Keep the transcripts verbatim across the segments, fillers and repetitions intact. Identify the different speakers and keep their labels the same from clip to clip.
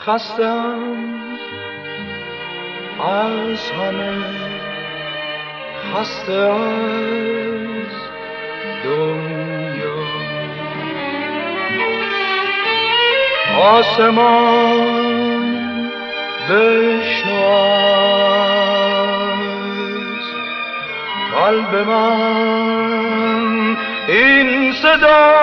Speaker 1: خستم از همه، خسته از دنیا. آسمان بشنو از قلب من این صدا.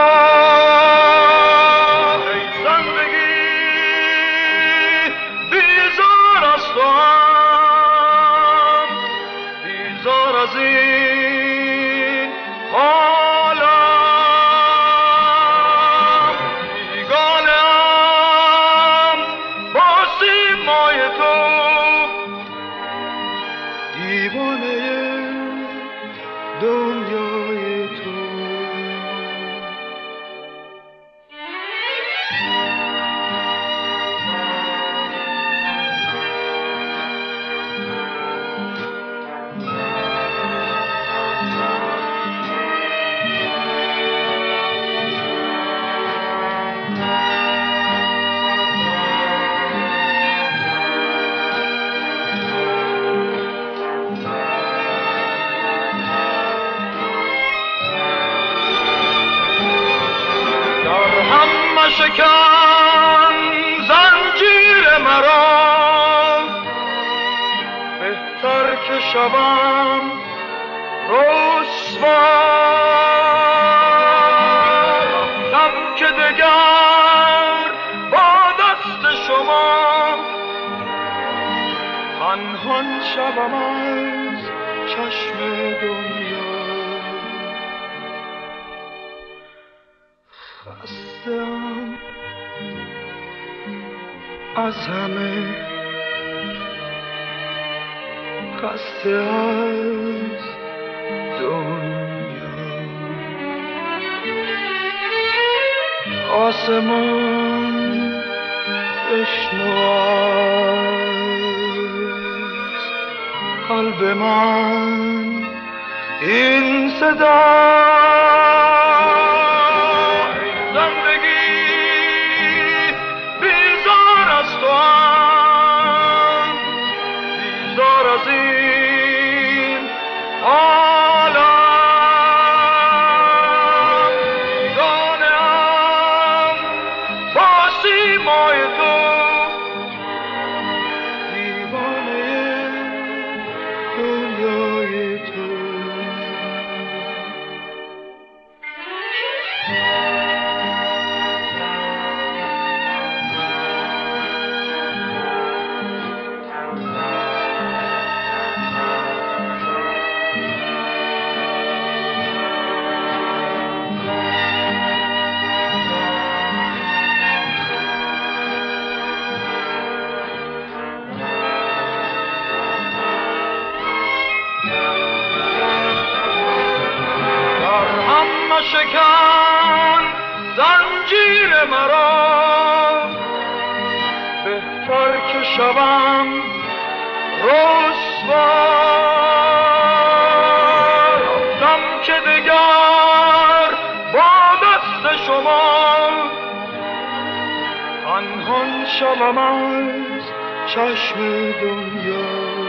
Speaker 1: شکن زنجیر مرا، بهتر که شوم رسوا. رفتم که دگر با دست شما پنهان شوم از چشم دنیا. خستم از همه، خسته از دنیا. آسمان بشنو از قلب من این صدا. شکن زنجیر مرا، بهتر که شوم رسوا. رفتم که دگر با دست شما پنهان شوم از چشم دنیا.